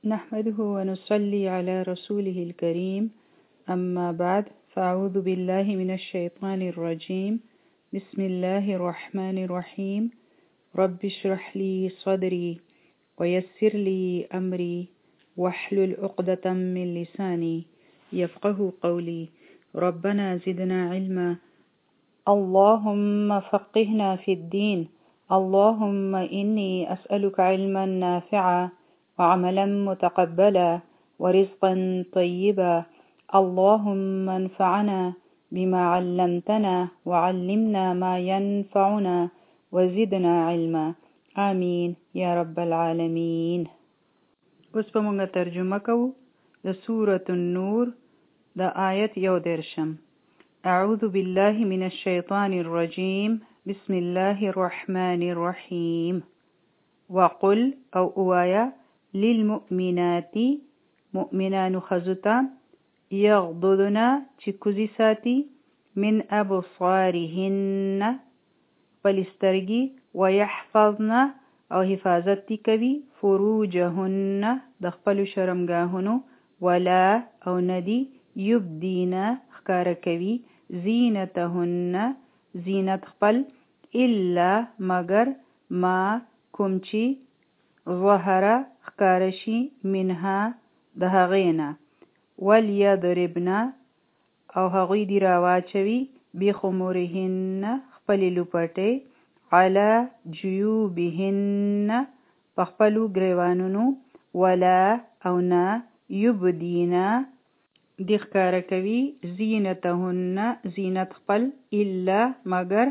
نحمده ونصلي على رسوله الكريم أما بعد فأعوذ بالله من الشيطان الرجيم بسم الله الرحمن الرحيم رب اشرح لي صدري ويسر لي أمري واحلل عقدة من لساني يفقه قولي ربنا زدنا علما اللهم فقهنا في الدين اللهم إني أسألك علما نافعا وعملا متقبلا ورزقا طيبا اللهم انفعنا بما علمتنا وعلمنا ما ينفعنا وزدنا علما آمين يا رب العالمين. اوس په موږ ترجمه کوو د سورة النور د آیت 11. أعوذ بالله من الشيطان الرجيم بسم الله الرحمن الرحيم. وقل أو أوايا للمؤمنات مؤمنان خزتا يغضضنا چکوزی ساتي من أبصارهن فلسترگی ويحفظن او حفاظت کوي فروجهن دخپل شرمگاهنو ولا او ندی يبدينا خکار کوي زینتهن زینت خپل الا مگر ما کومچی ظهر خکارشی منها د هغینا وليضربنا او هغوی دی راواچوي بخمورهن خپل لپټي على جيوبهن پخپلو گریوانونو ولا او نا يبدينا دی خکار کوي زینتهن زینت خپل الا مگر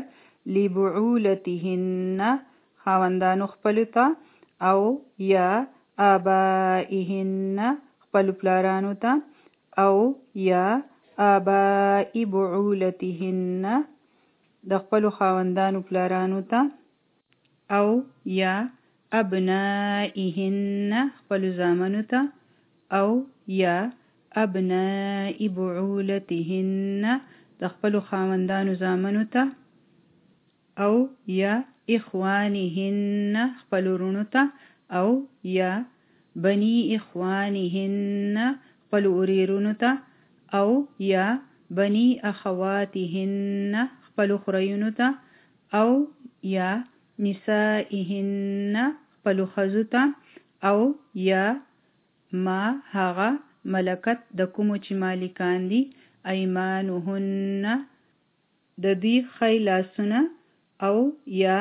لبعولتهن خاوندانو خپلتا او یا آبائهن خپل پلارانو تا او یا آبائی بعولتهن د خپل خاوندانو پلارانو تا او یا ابنائهن خپل زامنو تا او یا ابنائی بعولتهن د خپل خاوندانو زامنو تا او یا اخوانهن خپل ورونو تا او یا بنی اخوانهن خپل وریرونو تا او یا بنی اخواتهن خپل خریونو تا او یا نسائهن خپل خزو تا او یا ما هغه ملکت د کومو چې مالکان دي ایمانهن د دوی خیلاسونه او یا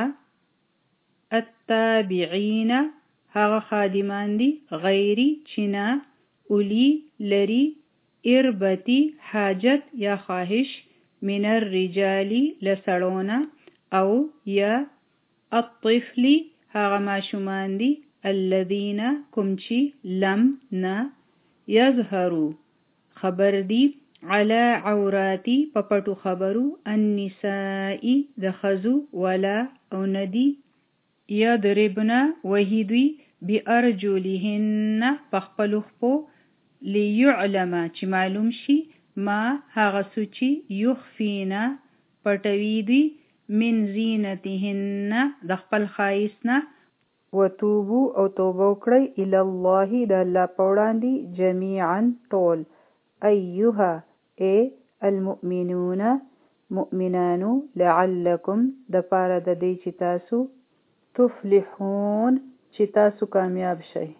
التابعین هغه خادمان دي غیری چنا اولی لری اربتی حاجت یا خواهش من الرجال لسړونه او یا الطفل هغه ماشومان دي الذین کومچی لم نه یظهرو خبر دی على عوراتی پپټو خبرو النسائی د خزو ولا او ندی یضربنا وحیدوی بارجلهن پخپلو خپو لیعلم چې معلوم شي ما هغه سوچی یخفینا پټوی دی من زینتهن د خپل خایسنا وتوبو او توبه وکړئ الی الله د الله په وړاندې جميعا ټول ایها ای المؤمنون مؤمنانو لعلکم د پاره د دې چې تاسو تفلحون چې تاسو کامیاب شئ.